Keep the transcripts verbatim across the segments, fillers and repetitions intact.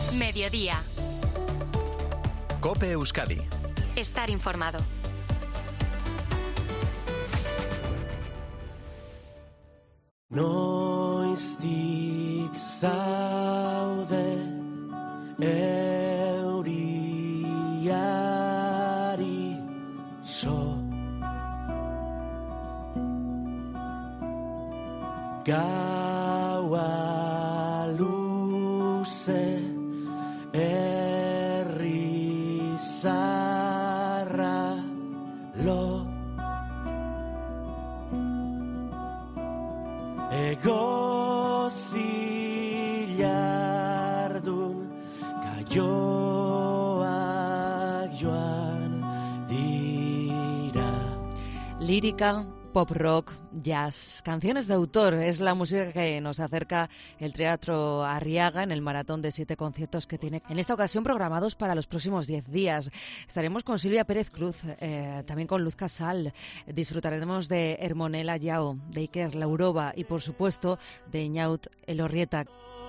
Mediodía. COPE Euskadi. Estar informado. Noiztik zaude euriari so gaua luze herri zarra lo egozillardun gaioak joan dira. Lírica, pop rock, jazz, canciones de autor, es la música que nos acerca el Teatro Arriaga en el maratón de siete conciertos que tiene en esta ocasión programados para los próximos diez días. Estaremos con Silvia Pérez Cruz, eh, también con Luz Casal, disfrutaremos de Hermonela Yao, de Iker Laurova y por supuesto de Ñaut Elorrieta.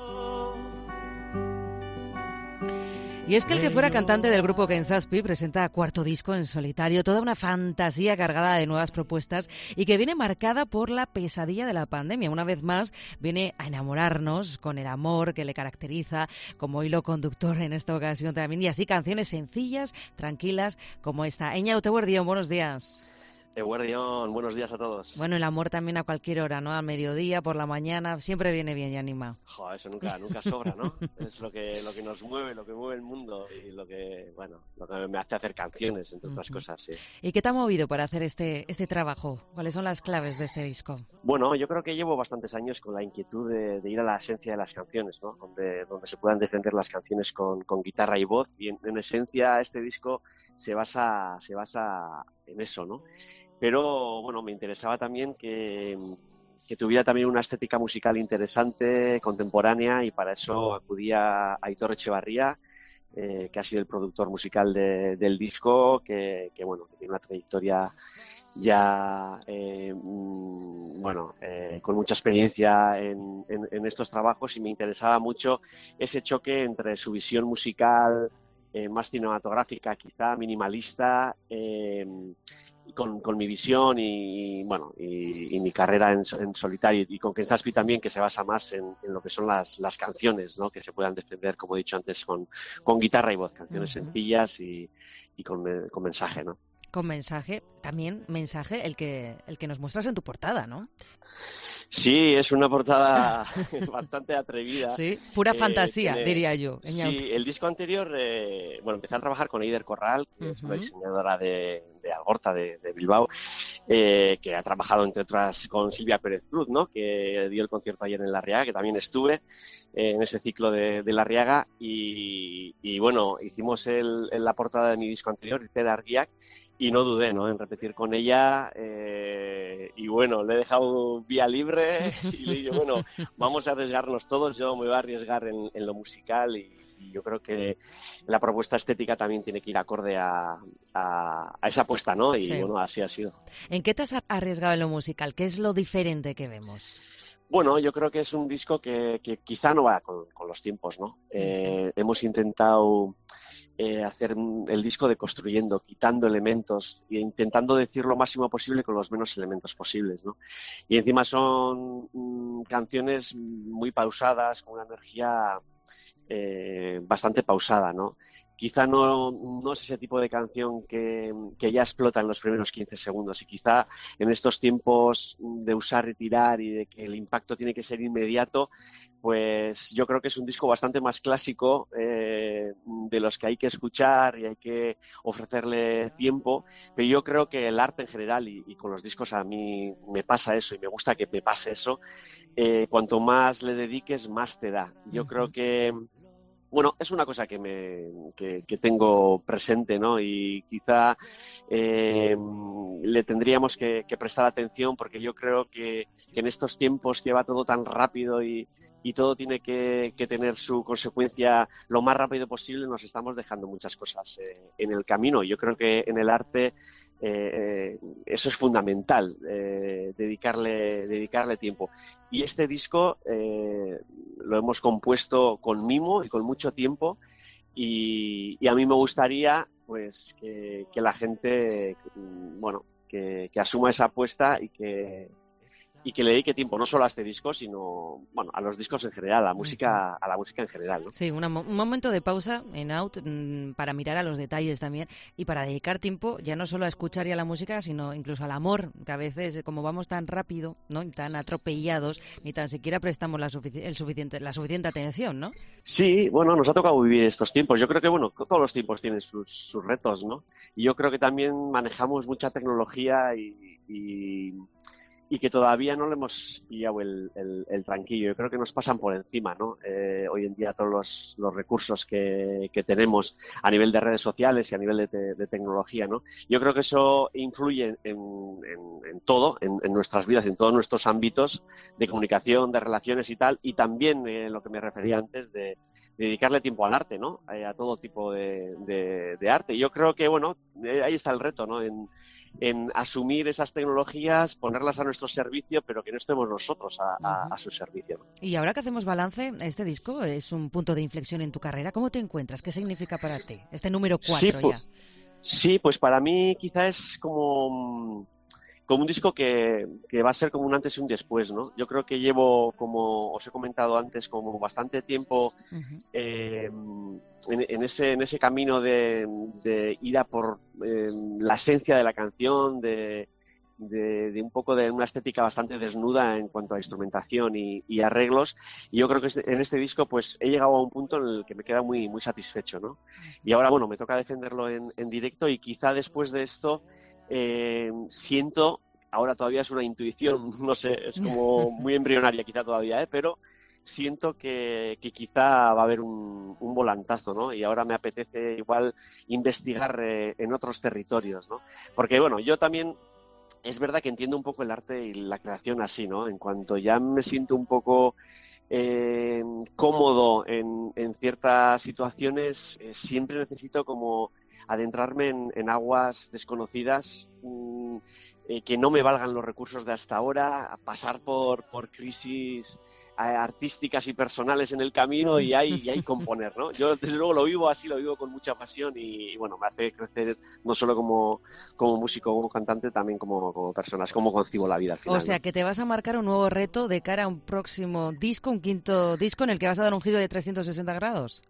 Y es que el que fuera cantante del grupo Ken Zazpi presenta cuarto disco en solitario, toda una fantasía cargada de nuevas propuestas y que viene marcada por la pesadilla de la pandemia. Una vez más viene a enamorarnos con el amor que le caracteriza como hilo conductor en esta ocasión también, y así canciones sencillas, tranquilas como esta. Eñaut Eguerdión, buenos días. Eguerdión, buenos días a todos. Bueno, el amor también a cualquier hora, ¿no? Al mediodía, por la mañana, siempre viene bien y anima. Jo, eso nunca, nunca sobra, ¿no? Es lo que, lo que nos mueve, lo que mueve el mundo y lo que, bueno, lo que me hace hacer canciones, entre otras uh-huh. cosas, sí. ¿Y qué te ha movido para hacer este, este trabajo? ¿Cuáles son las claves de este disco? Bueno, yo creo que llevo bastantes años con la inquietud de, de ir a la esencia de las canciones, ¿no? Donde, donde se puedan defender las canciones con, con guitarra y voz, y en, en esencia este disco se basa, se basa en eso, ¿no? Pero, bueno, me interesaba también que, que tuviera también una estética musical interesante, contemporánea, y para eso acudí a Aitor Echevarría, eh, que ha sido el productor musical de, del disco, que, que, bueno, que tiene una trayectoria ya, eh, bueno, eh, con mucha experiencia en, en, en estos trabajos, y me interesaba mucho ese choque entre su visión musical, eh, más cinematográfica, quizá minimalista, eh, Con, con mi visión y, bueno, y, y mi carrera en, en solitario, y con Ken Zazpi también, que se basa más en, en lo que son las, las canciones, ¿no? Que se puedan defender, como he dicho antes, con, con guitarra y voz, canciones uh-huh. sencillas y, y con, con mensaje, ¿no? Con mensaje, también mensaje el que, el que nos muestras en tu portada, ¿no? Sí, es una portada bastante atrevida. Sí, pura eh, fantasía, tiene, diría yo. Sí, el disco anterior, eh, bueno, empecé a trabajar con Eider Corral, que uh-huh. es una diseñadora de, de Algorta, de, de Bilbao, eh, que ha trabajado, entre otras, con Silvia Pérez Cruz, ¿no? Que dio el concierto ayer en La Arriaga, que también estuve eh, en ese ciclo de, de La Arriaga, y, y bueno, hicimos el, el, la portada de mi disco anterior, Iter Argiak, y no dudé, ¿no?, en repetir con ella, eh, y bueno, le he dejado vía libre y le digo, bueno, vamos a arriesgarnos todos, yo me voy a arriesgar en, en lo musical, y, y yo creo que la propuesta estética también tiene que ir acorde a, a, a esa apuesta, ¿no? Y sí. Bueno, así ha sido. ¿En qué te has arriesgado en lo musical? ¿Qué es lo diferente que vemos? Bueno, yo creo que es un disco que, que quizá no va con, con los tiempos, ¿no? Eh, uh-huh. Hemos intentado Eh, hacer el disco deconstruyendo, quitando elementos e intentando decir lo máximo posible con los menos elementos posibles, ¿no? Y encima son mm, canciones muy pausadas, con una energía eh, bastante pausada, ¿no? Quizá no, no es ese tipo de canción que, que ya explota en los primeros quince segundos, y quizá en estos tiempos de usar y tirar y de que el impacto tiene que ser inmediato, pues yo creo que es un disco bastante más clásico, eh, de los que hay que escuchar y hay que ofrecerle tiempo, pero yo creo que el arte en general, y, y con los discos a mí me pasa eso y me gusta que me pase eso, eh, cuanto más le dediques, más te da. Yo uh-huh. creo que Bueno, es una cosa que me que, que tengo presente, ¿no? Y quizá eh, le tendríamos que, que prestar atención, porque yo creo que, que en estos tiempos que va todo tan rápido y, y todo tiene que, que tener su consecuencia lo más rápido posible, nos estamos dejando muchas cosas eh, en el camino. Yo creo que en el arte eh, eso es fundamental, eh, dedicarle, dedicarle tiempo. Y este disco eh, lo hemos compuesto con mimo y con mucho tiempo, y, y a mí me gustaría pues que, que la gente, bueno, que, que asuma esa apuesta y que y que le dedique tiempo no solo a este disco, sino bueno, a los discos en general, a la música, a la música en general, ¿no? Sí, una, un momento de pausa en Out mmm, para mirar a los detalles también y para dedicar tiempo ya no solo a escuchar y a la música, sino incluso al amor, que a veces como vamos tan rápido, ¿no?, y tan atropellados, ni tan siquiera prestamos la, sufici el suficiente, la suficiente atención, ¿no? Sí, bueno, nos ha tocado vivir estos tiempos. Yo creo que, bueno, todos los tiempos tienen sus, sus retos, ¿no? Y yo creo que también manejamos mucha tecnología y... y... y que todavía no le hemos pillado el, el, el tranquillo. Yo creo que nos pasan por encima, ¿no? Eh, hoy en día todos los, los recursos que, que tenemos a nivel de redes sociales y a nivel de, te, de tecnología, ¿no? Yo creo que eso influye en, en, en todo, en, en nuestras vidas, en todos nuestros ámbitos de comunicación, de relaciones y tal, y también en eh, lo que me refería antes de, de dedicarle tiempo al arte, ¿no? Eh, a todo tipo de, de, de arte. Y yo creo que, bueno, eh, ahí está el reto, ¿no? En, en asumir esas tecnologías, ponerlas a nuestro servicio, pero que no estemos nosotros a, a, a su servicio. Y ahora que hacemos balance, este disco es un punto de inflexión en tu carrera. ¿Cómo te encuentras? ¿Qué significa para ti? Este número cuatro sí, pues, ya. Sí, pues para mí quizá es como... como un disco que, que va a ser como un antes y un después, ¿no? Yo creo que llevo, como os he comentado antes, como bastante tiempo uh-huh. eh, en, en, ese, en ese camino de, de ir a por eh, la esencia de la canción, de, de, de un poco de una estética bastante desnuda en cuanto a instrumentación y, y arreglos. Y yo creo que este, en este disco pues he llegado a un punto en el que me queda muy, muy satisfecho, ¿no? Y ahora, bueno, me toca defenderlo en, en directo y quizá después de esto Eh, siento, ahora todavía es una intuición, no sé, es como muy embrionaria quizá todavía, ¿eh? Pero siento que, que quizá va a haber un, un volantazo, ¿no? Y ahora me apetece igual investigar eh, en otros territorios, ¿no? Porque, bueno, yo también, es verdad que entiendo un poco el arte y la creación así, ¿no? En cuanto ya me siento un poco eh, cómodo en, en ciertas situaciones, eh, siempre necesito como adentrarme en, en aguas desconocidas, mmm, eh, que no me valgan los recursos de hasta ahora, pasar por, por crisis eh, artísticas y personales en el camino y ahí, y ahí componer, ¿no? Yo desde luego lo vivo así, lo vivo con mucha pasión y, y bueno, me hace crecer no solo como, como músico, como cantante, también como, como persona, es como concibo la vida al final. O sea, ¿no? Que te vas a marcar un nuevo reto de cara a un próximo disco, un quinto disco en el que vas a dar un giro de trescientos sesenta grados.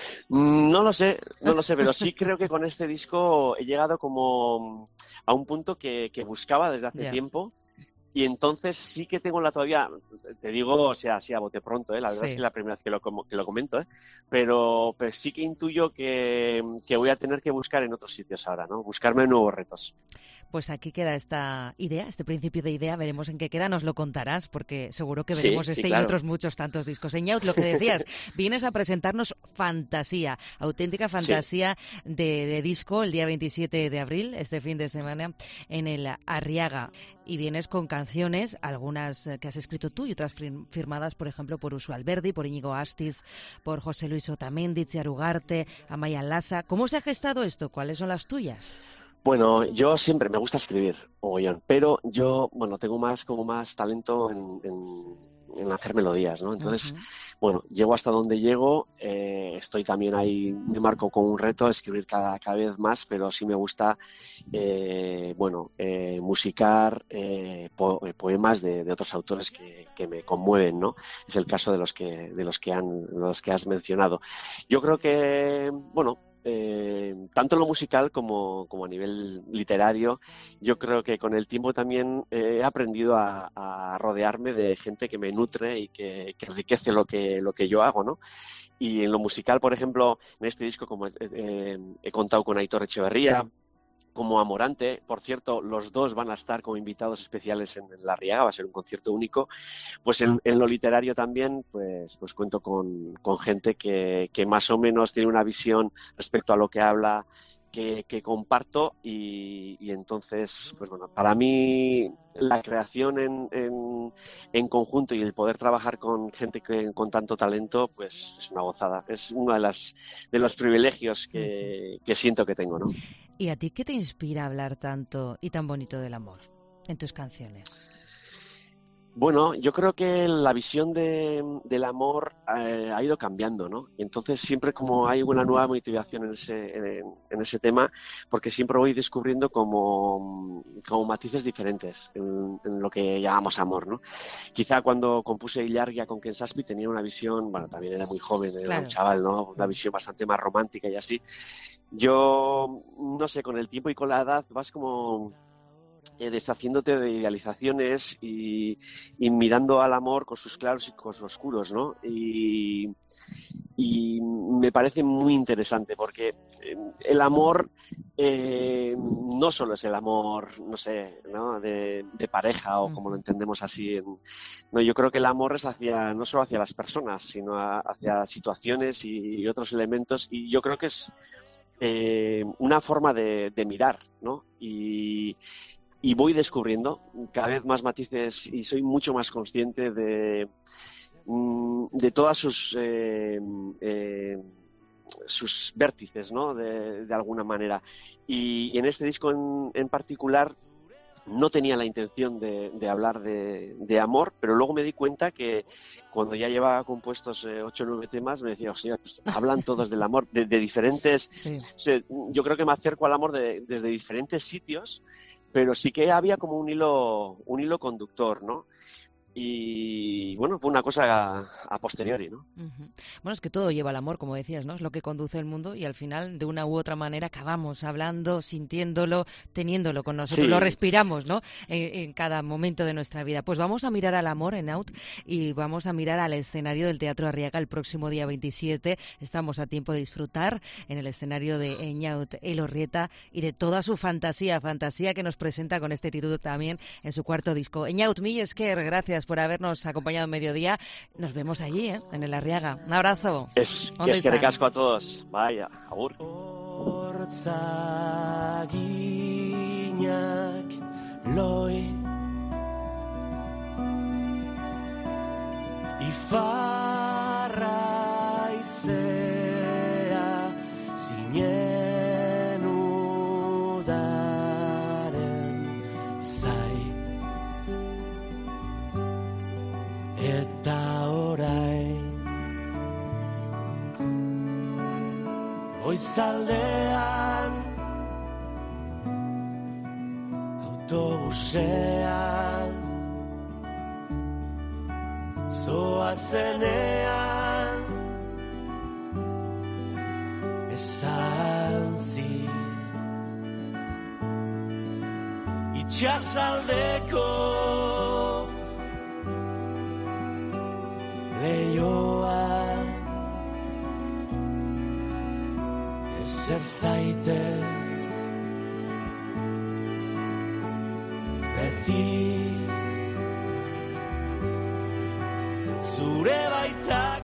No lo sé, no lo sé, pero sí creo que con este disco he llegado como a un punto que, que buscaba desde hace yeah. tiempo y entonces sí que tengo la todavía, te digo, o sea, así a bote pronto, ¿eh? La verdad sí. es que es la primera vez que lo, que lo comento, ¿eh? pero, pero sí que intuyo que, que voy a tener que buscar en otros sitios ahora, ¿no? Buscarme nuevos retos. Pues aquí queda esta idea, este principio de idea, veremos en qué queda, nos lo contarás, porque seguro que veremos sí, este sí, claro. y otros muchos tantos discos. Eñaut, lo que decías, vienes a presentarnos fantasía, auténtica fantasía sí. de, de disco el día veintisiete de abril, este fin de semana, en el Arriaga. Y vienes con canciones, algunas que has escrito tú y otras firmadas, por ejemplo, por Usu Alberdi, por Íñigo Astiz, por José Luis Otamendi, Itziar Ugarte, Amaia Lasa. ¿Cómo se ha gestado esto? ¿Cuáles son las tuyas? Bueno, yo siempre me gusta escribir, mogollón, pero yo, bueno, tengo más como más talento en, en, en hacer melodías, ¿no? Entonces, uh-huh. bueno, llego hasta donde llego, eh, estoy también ahí, me marco con un reto, escribir cada, cada vez más, pero sí me gusta, eh, bueno, eh, musicar eh, po poemas de, de otros autores que, que me conmueven, ¿no? Es el caso de los que, de los que han, los que has mencionado. Yo creo que, bueno, Eh, tanto en lo musical como, como a nivel literario, yo creo que con el tiempo también eh, he aprendido a, a rodearme de gente que me nutre y que, que enriquece lo que, lo que yo hago, ¿no? Y en lo musical, por ejemplo, en este disco, como eh, he contado con Aitor Echeverría, como Amorante, por cierto, los dos van a estar como invitados especiales en La Arriaga, va a ser un concierto único. Pues en, en lo literario también, pues, pues cuento con, con gente que, que más o menos tiene una visión respecto a lo que habla, que, que comparto y, y entonces, pues bueno, para mí la creación en, en, en conjunto y el poder trabajar con gente que, con tanto talento, pues es una gozada. Es uno de, las, de los privilegios que, que siento que tengo, ¿no? ¿Y a ti qué te inspira hablar tanto y tan bonito del amor en tus canciones? Bueno, yo creo que la visión de, del amor eh, ha ido cambiando, ¿no? Y entonces siempre como hay una nueva motivación en ese, en, en ese tema, porque siempre voy descubriendo como, como matices diferentes en, en lo que llamamos amor, ¿no? Quizá cuando compuse Ilargia con Ken Saspi tenía una visión, bueno, también era muy joven, era Claro. un chaval, ¿no? Una visión bastante más romántica y así. Yo, no sé, con el tiempo y con la edad vas como... Eh, deshaciéndote de idealizaciones y, y mirando al amor con sus claros y con sus oscuros, ¿no? Y, y me parece muy interesante porque eh, el amor eh, no solo es el amor, no sé, ¿no? De, de pareja o como lo entendemos así. En, no, yo creo que el amor es hacia no solo hacia las personas, sino a, hacia situaciones y, y otros elementos. Y yo creo que es eh, una forma de, de mirar, ¿no? Y Y voy descubriendo cada vez más matices y soy mucho más consciente de, de todas sus, eh, eh, sus vértices, ¿no? De, de alguna manera. Y, y en este disco en, en particular no tenía la intención de, de hablar de, de amor, pero luego me di cuenta que cuando ya llevaba compuestos eh, ocho o nueve temas, me decía, hostia, pues hablan todos del amor, de, de diferentes... Sí. O sea, yo creo que me acerco al amor de, desde diferentes sitios, pero sí que había como un hilo, un hilo conductor, ¿no? Y bueno, fue una cosa a, a posteriori, ¿no? Uh-huh. Bueno, es que todo lleva al amor, como decías, ¿no? Es lo que conduce el mundo y al final, de una u otra manera, acabamos hablando, sintiéndolo, teniéndolo con nosotros, Sí. lo respiramos, ¿no? En, en cada momento de nuestra vida. Pues vamos a mirar al amor en Out y vamos a mirar al escenario del Teatro Arriaga el próximo día veintisiete. Estamos a tiempo de disfrutar en el escenario de Eñaut Elorrieta y de toda su fantasía, fantasía que nos presenta con este título también en su cuarto disco. Eñaut, mil esker, gracias por habernos acompañado en mediodía. Nos vemos allí, ¿eh? En el Arriaga. Un abrazo. Es, Ondo es que izan. recasco a todos. Vaya, agur. Hortzaginak loi Ifarra izea zinen udaren zai Eta orain Goizaldean Autobusean Zoazenean Esan zi Itxasaldeko Leioan Ezer zaitez Beti Zure baita